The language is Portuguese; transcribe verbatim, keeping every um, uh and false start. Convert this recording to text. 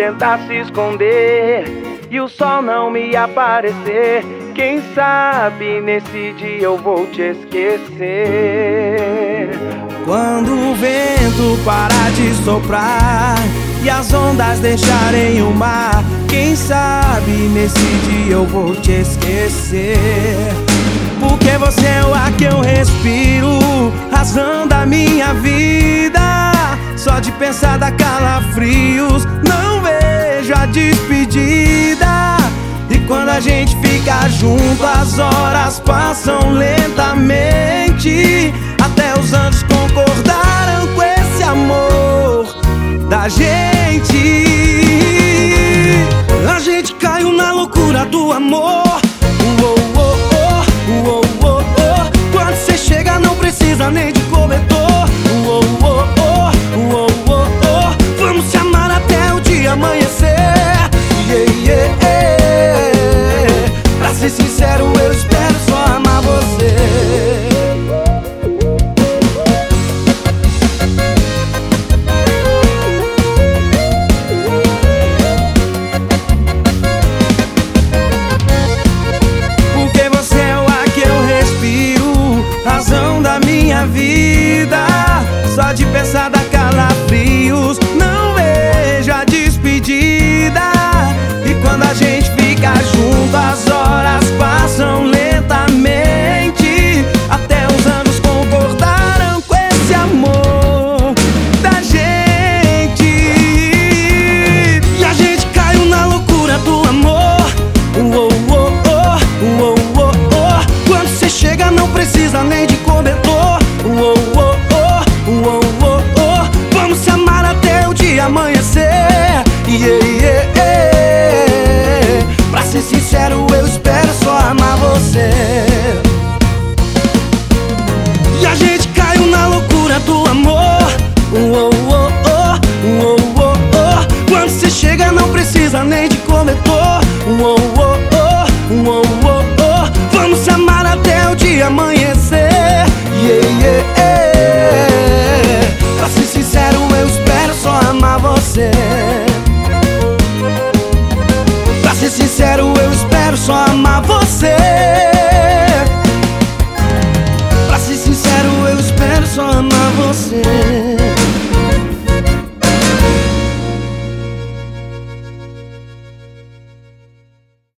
tentar se esconder e o sol não me aparecer, quem sabe nesse dia eu vou te esquecer. Quando o vento parar de soprar e as ondas deixarem o mar, quem sabe nesse dia eu vou te esquecer. Porque você é o ar que eu respiro, razão da minha vida. Só de pensar dá calafrios, não vejo a despedida. E quando a gente fica junto, as horas passam lentamente. Até os anos concordaram com esse amor da gente. A gente caiu na loucura do amor. Uou, uou, uou, uou, uou. Quando cê chega não precisa nem de cobertor. Uou, uou, uou, uou, uou. Vamos se amar até o dia amanhecer. Yeah, yeah, yeah. Pra ser sincero, eu espero só amar você. Vida, só de pensar dá calafrios, não vejo a despedida. E quando a gente fica junto, as horas passam lentamente. Até os anos concordaram com esse amor da gente. E a gente caiu na loucura do amor. Uou, uou, uou, uou, uou, uou. Quando cê chega não precisa nem de cobertor. Uou, uou, uou, uou, uou. Vamos se amar até o dia amanhecer. Yeah, yeah, yeah. Pra ser sincero,